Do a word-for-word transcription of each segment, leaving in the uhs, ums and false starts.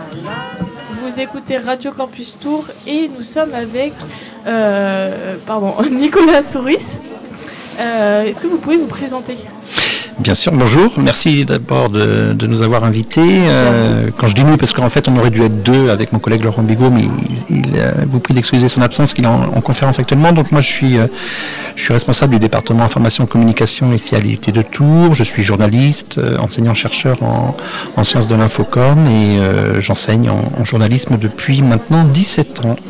Vous écoutez Radio Campus Tours et nous sommes avec euh, pardon, Nicolas Souris. Euh, est-ce que vous pouvez vous présenter ? Bien sûr, bonjour. Merci d'abord de, de nous avoir invités. Euh, quand je dis nous, parce qu'en fait, on aurait dû être deux avec mon collègue Laurent Bigot, mais il, il euh, vous prie d'excuser son absence, qu'il est en, en conférence actuellement. Donc moi, je suis, euh, je suis responsable du département information et communication ici à l'I U T de Tours. Je suis journaliste, euh, enseignant-chercheur en, en sciences de l'infocom et euh, j'enseigne en, en journalisme depuis maintenant dix-sept ans.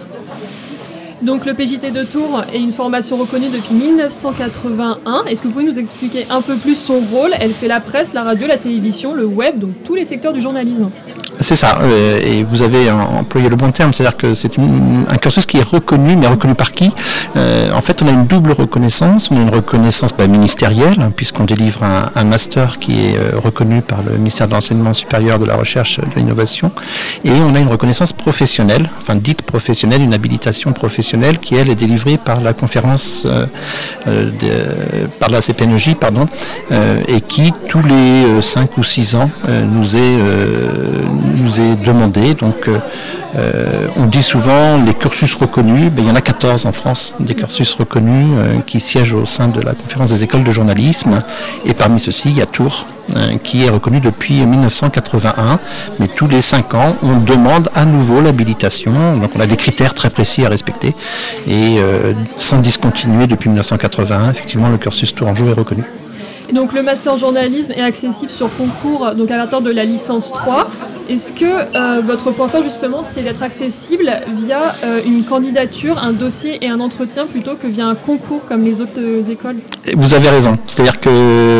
Donc le P J T de Tours est une formation reconnue depuis dix-neuf cent quatre-vingt-un. Est-ce que vous pouvez nous expliquer un peu plus son rôle ? Elle fait la presse, la radio, la télévision, le web, donc tous les secteurs du journalisme. C'est ça, euh, et vous avez employé le bon terme, c'est-à-dire que c'est une, un cursus qui est reconnu, mais reconnu par qui ? euh, En fait, on a une double reconnaissance. On a une reconnaissance bah, ministérielle, hein, puisqu'on délivre un, un master qui est euh, reconnu par le ministère de l'Enseignement supérieur, de la Recherche et de l'Innovation, et on a une reconnaissance professionnelle, enfin dite professionnelle, une habilitation professionnelle qui, elle, est délivrée par la conférence, euh, euh, de, par la C P N E J, pardon, euh, et qui, tous les euh, cinq ou six ans, euh, nous est... Euh, nous est demandé. Donc euh, on dit souvent les cursus reconnus, ben, il y en a quatorze en France, des cursus reconnus euh, qui siègent au sein de la conférence des écoles de journalisme, et parmi ceux-ci il y a Tours euh, qui est reconnu depuis dix-neuf cent quatre-vingt-un, mais tous les cinq ans on demande à nouveau l'habilitation, donc on a des critères très précis à respecter, et euh, sans discontinuer depuis dix-neuf cent quatre-vingt-un, effectivement le cursus tourangeau est reconnu. Et donc le master journalisme est accessible sur concours, donc à partir de la licence trois. Est-ce que euh, votre point fort justement c'est d'être accessible via euh, une candidature, un dossier et un entretien plutôt que via un concours comme les autres euh, écoles ? Vous avez raison, c'est-à-dire que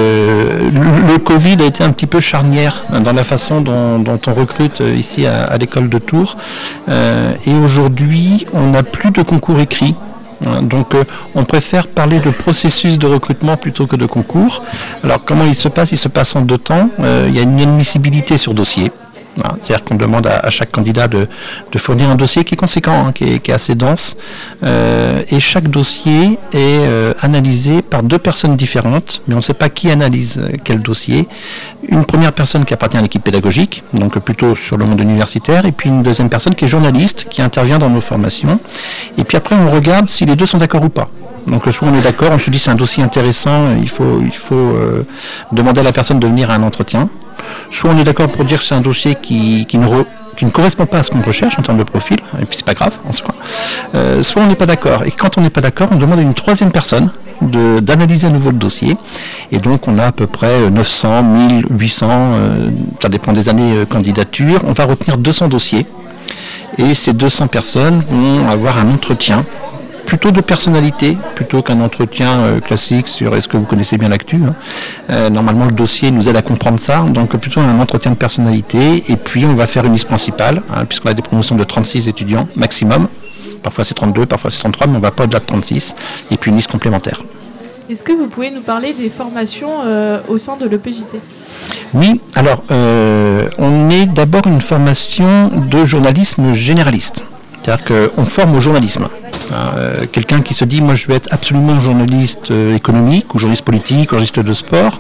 le, le Covid a été un petit peu charnière dans la façon dont, dont on recrute ici à, à l'école de Tours, euh, et aujourd'hui on n'a plus de concours écrits. Donc euh, on préfère parler de processus de recrutement plutôt que de concours. Alors comment il se passe ? Il se passe en deux temps. Euh, il y a une admissibilité sur dossier. Hein, c'est-à-dire qu'on demande à, à chaque candidat de, de fournir un dossier qui est conséquent, hein, qui, est, qui est assez dense. Euh, et chaque dossier est euh, analysé par deux personnes différentes, mais on ne sait pas qui analyse quel dossier. Une première personne qui appartient à l'équipe pédagogique, donc plutôt sur le monde universitaire, et puis une deuxième personne qui est journaliste, qui intervient dans nos formations. Et puis après, on regarde si les deux sont d'accord ou pas. Donc soit on est d'accord, on se dit c'est un dossier intéressant, il faut, il faut euh, demander à la personne de venir à un entretien. Soit on est d'accord pour dire que c'est un dossier qui, qui, ne, re, qui ne correspond pas à ce qu'on recherche en termes de profil, et puis c'est pas grave en soi. Euh, soit on n'est pas d'accord, et quand on n'est pas d'accord, on demande à une troisième personne de, d'analyser à nouveau le dossier, et donc on a à peu près neuf cents, mille, huit cents, euh, ça dépend des années euh, candidatures, on va retenir deux cents dossiers, et ces deux cents personnes vont avoir un entretien plutôt de personnalité, plutôt qu'un entretien euh, classique sur est-ce que vous connaissez bien l'actu. Hein. Euh, normalement, le dossier nous aide à comprendre ça, donc plutôt un entretien de personnalité, et puis on va faire une liste principale, hein, puisqu'on a des promotions de trente-six étudiants maximum, parfois c'est trente-deux, parfois c'est trente-trois, mais on ne va pas au-delà de trente-six, et puis une liste complémentaire. Est-ce que vous pouvez nous parler des formations euh, au sein de l'E P J T ? Oui, alors euh, on est d'abord une formation de journalisme généraliste. C'est-à-dire qu'on forme au journalisme. Euh, quelqu'un qui se dit, moi je vais être absolument journaliste euh, économique, ou journaliste politique, ou journaliste de sport,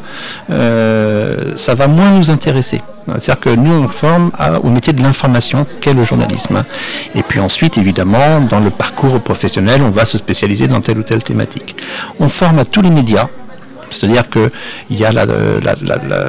euh, ça va moins nous intéresser. C'est-à-dire que nous on forme à, au métier de l'information qu'est le journalisme. Et puis ensuite, évidemment, dans le parcours professionnel, on va se spécialiser dans telle ou telle thématique. On forme à tous les médias. C'est-à-dire qu'il y a la, la, la, la,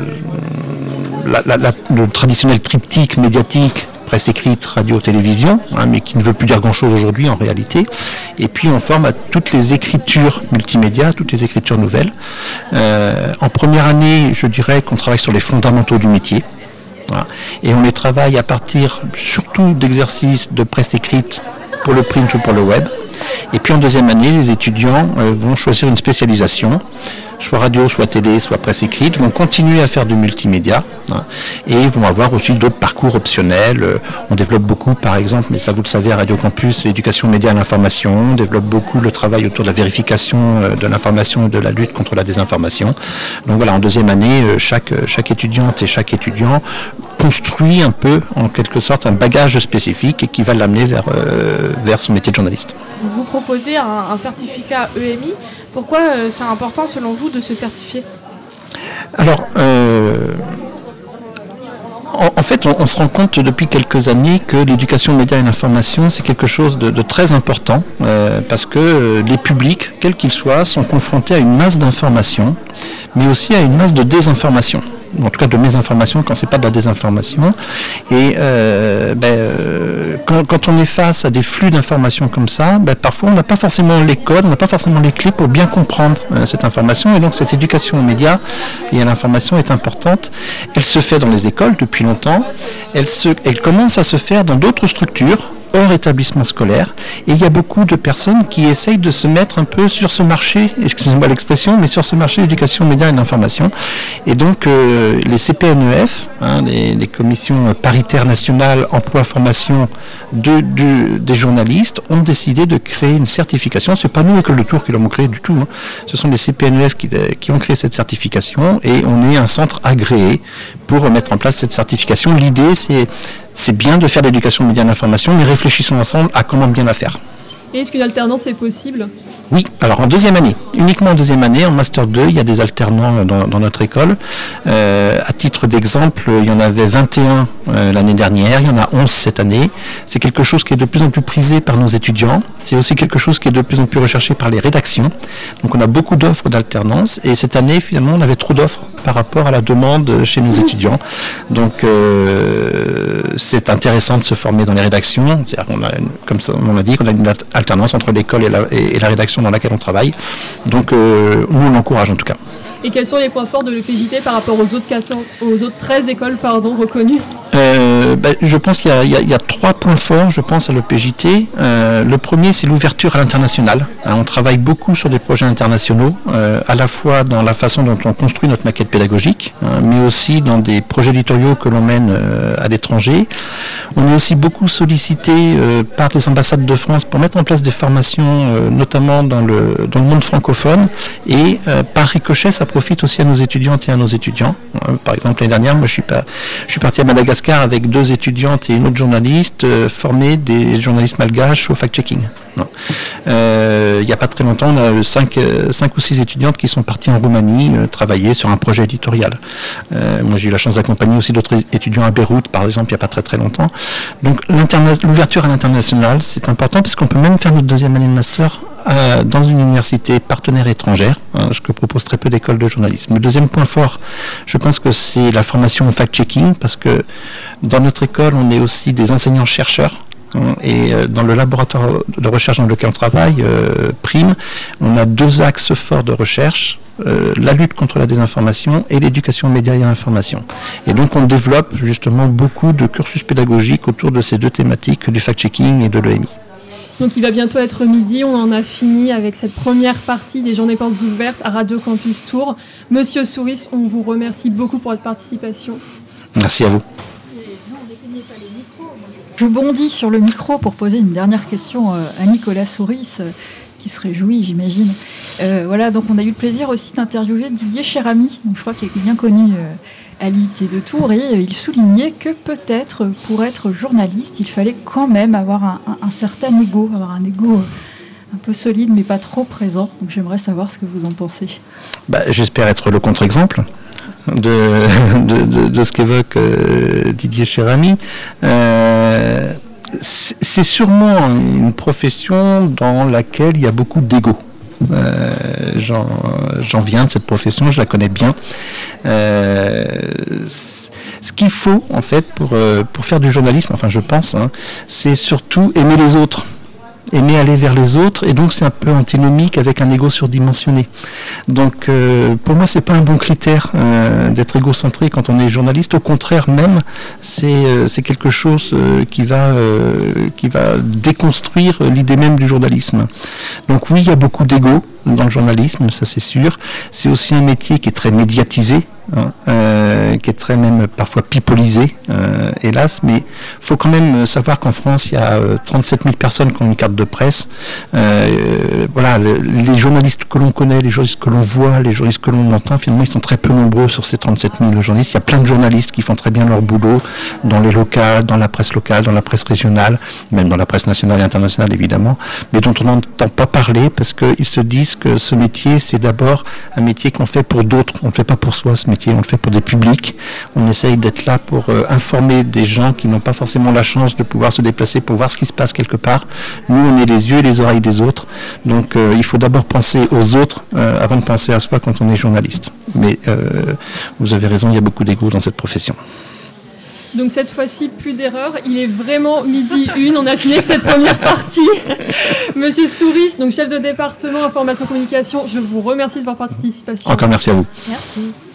la, la, la, le traditionnel triptyque médiatique, presse écrite, radio, télévision, hein, mais qui ne veut plus dire grand-chose aujourd'hui en réalité. Et puis on forme à toutes les écritures multimédia, toutes les écritures nouvelles. Euh, en première année, je dirais qu'on travaille sur les fondamentaux du métier. Voilà. Et on les travaille à partir surtout d'exercices de presse écrite pour le print ou pour le web. Et puis en deuxième année, les étudiants euh, vont choisir une spécialisation, soit radio, soit télé, soit presse écrite, vont continuer à faire du multimédia, hein, et vont avoir aussi d'autres parcours optionnels. Euh, on développe beaucoup, par exemple, mais ça vous le savez, à Radio Campus, l'éducation média à l'information, on développe beaucoup le travail autour de la vérification euh, de l'information et de la lutte contre la désinformation. Donc voilà, en deuxième année, euh, chaque, chaque étudiante et chaque étudiant construit un peu, en quelque sorte, un bagage spécifique et qui va l'amener vers, euh, vers son métier de journaliste. Vous proposez un, un certificat E M I. Pourquoi euh, c'est important, selon vous, de se certifier ? Alors, euh, en, en fait, on, on se rend compte depuis quelques années que l'éducation aux médias et l'information, c'est quelque chose de, de très important, euh, parce que euh, les publics, quels qu'ils soient, sont confrontés à une masse d'informations, mais aussi à une masse de désinformation. En tout cas de mésinformation quand c'est pas de la désinformation. Et euh, ben, euh, quand, quand on est face à des flux d'informations comme ça, ben, parfois on n'a pas forcément les codes, on n'a pas forcément les clés pour bien comprendre euh, cette information. Et donc cette éducation aux médias et à l'information est importante. Elle se fait dans les écoles depuis longtemps. Elle, se, elle commence à se faire dans d'autres structures hors établissement scolaire, et il y a beaucoup de personnes qui essayent de se mettre un peu sur ce marché, excusez-moi l'expression, mais sur ce marché d'éducation, médias et d'information. Et donc euh, les C P N E F, hein, les, les commissions paritaires nationales emploi-formation de, de, des journalistes, ont décidé de créer une certification. C'est pas nous, École de Tours, qui l'avons créé du tout, hein. Ce sont les C P N E F qui, qui ont créé cette certification, et on est un centre agréé pour mettre en place cette certification. L'idée, c'est C'est bien de faire de l'éducation aux médias et d'information, mais réfléchissons ensemble à comment bien la faire. Et est-ce qu'une alternance est possible ? Oui, alors en deuxième année, uniquement en deuxième année, en Master deux, il y a des alternants dans, dans notre école. Euh, à titre d'exemple, il y en avait vingt et un euh, l'année dernière, il y en a onze cette année. C'est quelque chose qui est de plus en plus prisé par nos étudiants. C'est aussi quelque chose qui est de plus en plus recherché par les rédactions. Donc on a beaucoup d'offres d'alternance, et cette année, finalement, on avait trop d'offres par rapport à la demande chez nos étudiants. Donc euh, c'est intéressant de se former dans les rédactions. C'est-à-dire qu'on a, comme ça, on a dit qu'on a une alternance entre l'école et la, et, et la rédaction dans laquelle on travaille. Donc euh, nous on l'encourage en tout cas. Et quels sont les points forts de l'E P J T par rapport aux autres, quatorze, aux autres treize écoles pardon, reconnues ? euh, ben, Je pense qu'il y a, il y a, il y a trois points forts, je pense, à l'E P J T. Euh, le premier, c'est l'ouverture à l'international. Hein, on travaille beaucoup sur des projets internationaux, euh, à la fois dans la façon dont on construit notre maquette pédagogique, hein, mais aussi dans des projets éditoriaux que l'on mène euh, à l'étranger. On est aussi beaucoup sollicité euh, par les ambassades de France pour mettre en place des formations, euh, notamment dans le, dans le monde francophone, et euh, par ricochet, ça profite aussi à nos étudiantes et à nos étudiants. Par exemple, l'année dernière, moi, je suis, pas, je suis parti à Madagascar avec deux étudiantes et une autre journaliste, euh, former des journalistes malgaches au fact-checking. Euh, il n'y a pas très longtemps, on a cinq, cinq ou six étudiantes qui sont parties en Roumanie euh, travailler sur un projet éditorial. Euh, moi, j'ai eu la chance d'accompagner aussi d'autres étudiants à Beyrouth, par exemple, il n'y a pas très très longtemps. Donc, l'ouverture à l'international, c'est important parce qu'on peut même faire notre deuxième année de master euh, dans une université partenaire étrangère, hein, ce que proposent très peu d'écoles de journalisme. Le deuxième point fort, je pense que c'est la formation au fact-checking, parce que dans notre école, on est aussi des enseignants-chercheurs. Et dans le laboratoire de recherche dans lequel on travaille, euh, PRIME, on a deux axes forts de recherche, euh, la lutte contre la désinformation et l'éducation aux médias et à l'information. Et donc on développe justement beaucoup de cursus pédagogiques autour de ces deux thématiques, du fact-checking et de l'E M I. Donc il va bientôt être midi, on en a fini avec cette première partie des Journées Portes Ouvertes à Radio Campus Tours. Monsieur Souris, on vous remercie beaucoup pour votre participation. Merci à vous. Je bondis sur le micro pour poser une dernière question à Nicolas Souris, qui se réjouit, j'imagine. Euh, voilà, donc on a eu le plaisir aussi d'interviewer Didier Chéramy, donc je crois qu'il est bien connu à l'I T de Tours, et il soulignait que peut-être pour être journaliste, il fallait quand même avoir un, un, un certain ego, avoir un ego un peu solide mais pas trop présent. Donc j'aimerais savoir ce que vous en pensez. Bah, j'espère être le contre-exemple de, de, de, de ce qu'évoque euh, Didier Chéramy. Euh, c'est sûrement une profession dans laquelle il y a beaucoup d'ego. Euh, j'en, j'en viens de cette profession, je la connais bien. Euh, ce qu'il faut en fait pour, euh, pour faire du journalisme, enfin je pense, hein, c'est surtout aimer les autres. Aimer aller vers les autres, et donc c'est un peu antinomique avec un ego surdimensionné. Donc euh, pour moi c'est pas un bon critère euh, d'être égocentré quand on est journaliste. Au contraire même, c'est euh, c'est quelque chose euh, qui va euh, qui va déconstruire l'idée même du journalisme. Donc oui, il y a beaucoup d'ego dans le journalisme, ça c'est sûr. C'est aussi un métier qui est très médiatisé, hein, euh, qui est très même parfois pipolisé, euh, hélas, mais il faut quand même savoir qu'en France, il y a euh, trente-sept mille personnes qui ont une carte de presse. Euh, voilà, le, les journalistes que l'on connaît, les journalistes que l'on voit, les journalistes que l'on entend, finalement, ils sont très peu nombreux sur ces trente-sept mille journalistes. Il y a plein de journalistes qui font très bien leur boulot dans les locales, dans la presse locale, dans la presse régionale, même dans la presse nationale et internationale, évidemment, mais dont on n'entend pas parler parce qu'ils se disent que ce métier, c'est d'abord un métier qu'on fait pour d'autres. On ne le fait pas pour soi, ce métier. métier, on le fait pour des publics. On essaye d'être là pour euh, informer des gens qui n'ont pas forcément la chance de pouvoir se déplacer pour voir ce qui se passe quelque part. Nous, on est les yeux et les oreilles des autres. Donc, euh, il faut d'abord penser aux autres euh, avant de penser à soi quand on est journaliste. Mais euh, vous avez raison, il y a beaucoup d'ego dans cette profession. Donc cette fois-ci, plus d'erreurs. Il est vraiment midi une. On a fini avec cette première partie. Monsieur Souris, donc chef de département information communication, je vous remercie de votre participation. Encore merci à vous. Merci.